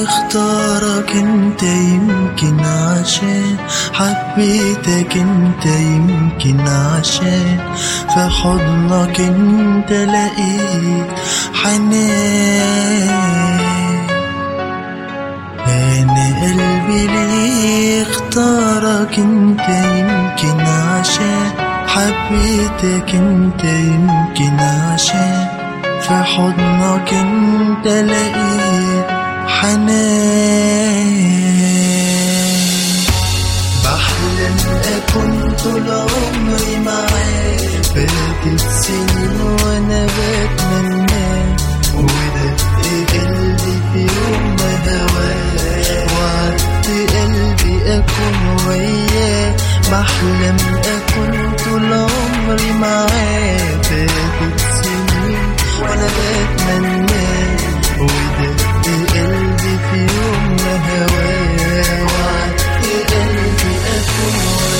اختارك انت يمكن عشان حبيتك انت يمكن عشان في حضنك انت لقيت حنان. انا قلبي ليه اختارك انت يمكن عشان حبيتك انت يمكن عشان في حضنك انت لقيت حنان. بحلم اكون طول عمري معاك، فاتت سنين وانا بتمنى ودق قلبي في يوم ما هواك، وعدت قلبي اكون وياك. بحلم اكون طول عمري معاك، فاتت سنين وانا بتمنى ودق قلبي في يوم ما هواك، وعدت قلبي اكون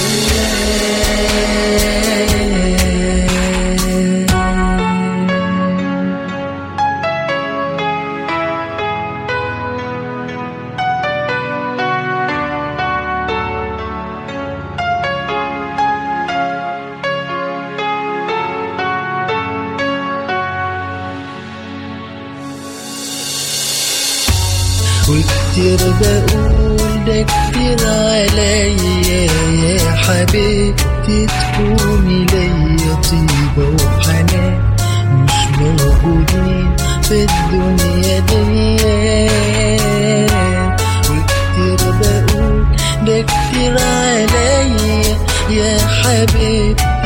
وكتير بقول ده كتير عليا يا حبيبتي تكوني ليا طيبة وحنان مش موجودين في الدنيا دي. وكتير بقول ده كتير عليا يا حبيبتي